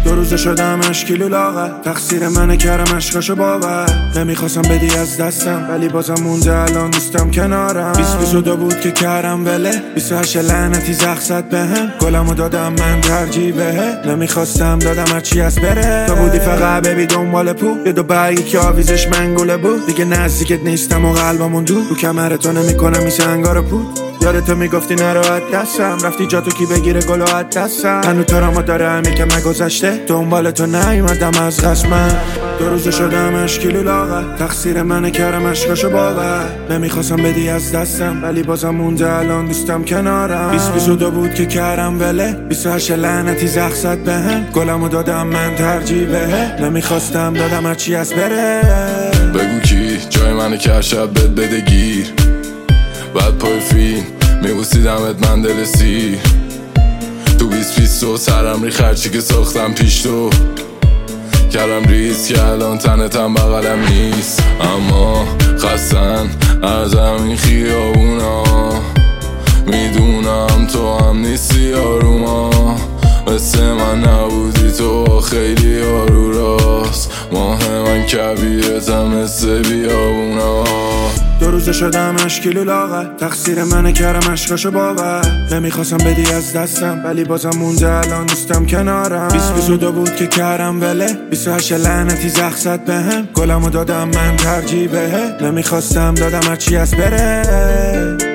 دو روزه شدم اشکیلو لاغر، تقصیر منه کردم عشقاشو باور. نمیخواستم بدی از دستم ولی بازم مونده الان دوستم کنارم. 2022 بود که کردم وله، 28 لعنتی زخ زد بهم. گلمو دادم من ترجیح بهت، نمیخواستم دادم هرچی از بره. تو بودی فقط ببی دنبال پول، یه دو برگی که آویزش منگوله بود. دیگه نزدیکت نیستم و قلبمون دور، رو کمرتو نمیکنم میشه انگار پود. یادتو میگفتی نرو از دستم، رفتی جاتو کی بگیره گلو از دستم. هنو ترامو داره همین که مگذشته، دنبال تو نیومدم از قسمم. دو روزه شدم اشکیلو لاغر، تقصیر منه کردم عشقاشو باور. نمیخواستم بدی از دستم ولی بازم مونده الان دوستم کنارم. 2022 بود که کردم وله، 28 لعنتی زخ زد بهم. گلمو دادم من ترجیح بهت، نمیخواستم دادم هرچی از بره. بگو کی جای منو که شب بد بده گیر، بعد پای فیلم میبوسیدمت من دل سیر. تو 2022 سرم ری خرچی که ساختم پیش تو، کردم ریز که الان تنتم بغلم نیست. اما خستن از همین خیابونا، میدونم تو هم نیستی آروما. مثل من نبودی تو خیلی آرو راست، ماه من کبیرتم مثل بیابونا. دو روزه شدم اشکیلو لاغر، تقصیر منه کردم عشقاشو باور. نمیخواستم بدی از دستم ولی بازم مونده الان دوستم کنارم. 2022 بود که کردم وله، 28 لعنتی زخ زد بهم. گلمو دادم من ترجیح بهت، نمیخواستم دادم هرچی از بره.